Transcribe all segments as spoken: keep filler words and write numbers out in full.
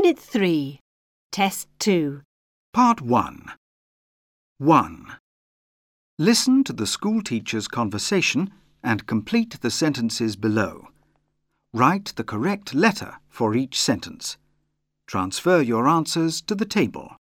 Unit three, Test two. Part one. one. Listen to the school teacher's conversation and complete the sentences below. Write the correct letter for each sentence. Transfer your answers to the table.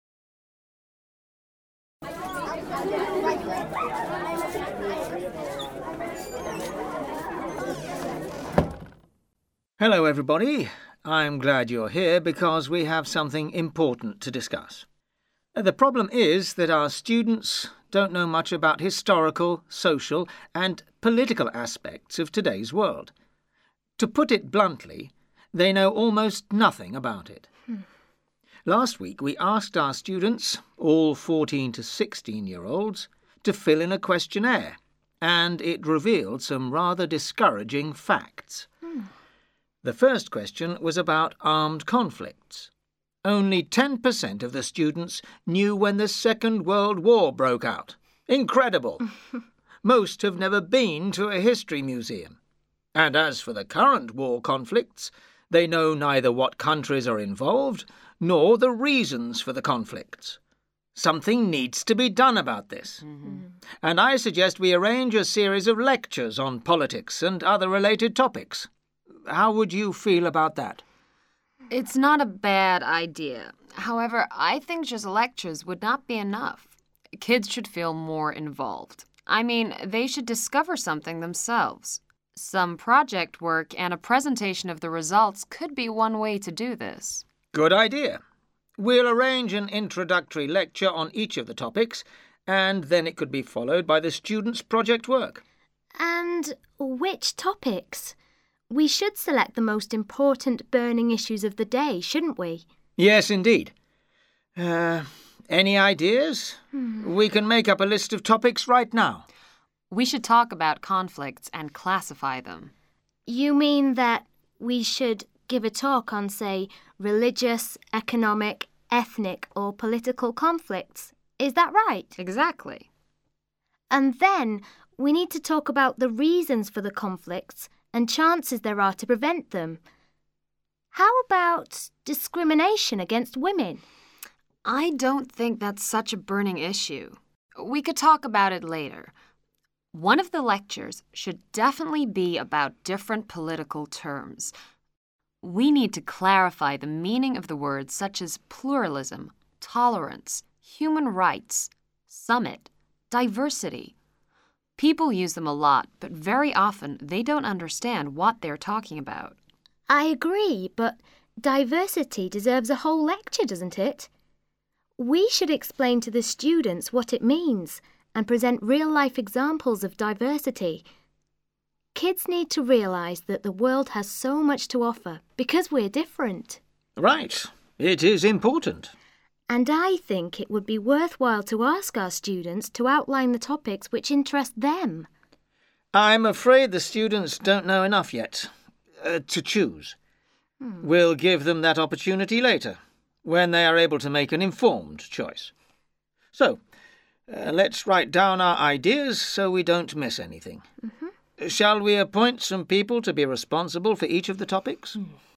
Hello, everybody. I'm glad you're here because we have something important to discuss. The problem is that our students don't know much about historical, social and political aspects of today's world. To put it bluntly, they know almost nothing about it. Hmm. Last week we asked our students, all fourteen to sixteen-year-olds, to fill in a questionnaire, and it revealed some rather discouraging facts. Hmm. The first question was about armed conflicts. Only ten percent of the students knew when the Second World War broke out. Incredible! Most have never been to a history museum. And as for the current war conflicts, they know neither what countries are involved nor the reasons for the conflicts. Something needs to be done about this. Mm-hmm. And I suggest we arrange a series of lectures on politics and other related topics. How would you feel about that? It's not a bad idea. However, I think just lectures would not be enough. Kids should feel more involved. I mean, they should discover something themselves. Some project work and a presentation of the results could be one way to do this. Good idea. We'll arrange an introductory lecture on each of the topics, and then it could be followed by the students' project work. And which topics? We should select the most important burning issues of the day, shouldn't we? Yes, indeed. Uh, any ideas? Hmm. We can make up a list of topics right now. We should talk about conflicts and classify them. You mean that we should give a talk on, say, religious, economic, ethnic or political conflicts? Is that right? Exactly. And then we need to talk about the reasons for the conflicts and chances there are to prevent them. How about discrimination against women? I don't think that's such a burning issue. We could talk about it later. One of the lectures should definitely be about different political terms. We need to clarify the meaning of the words such as pluralism, tolerance, human rights, summit, diversity. People use them a lot, but very often they don't understand what they're talking about. I agree, but diversity deserves a whole lecture, doesn't it? We should explain to the students what it means and present real-life examples of diversity. Kids need to realise that the world has so much to offer because we're different. Right. It is important. And I think it would be worthwhile to ask our students to outline the topics which interest them. I'm afraid the students don't know enough yet uh, to choose. Hmm. We'll give them that opportunity later, when they are able to make an informed choice. So, uh, let's write down our ideas so we don't miss anything. Mm-hmm. Shall we appoint some people to be responsible for each of the topics? Hmm.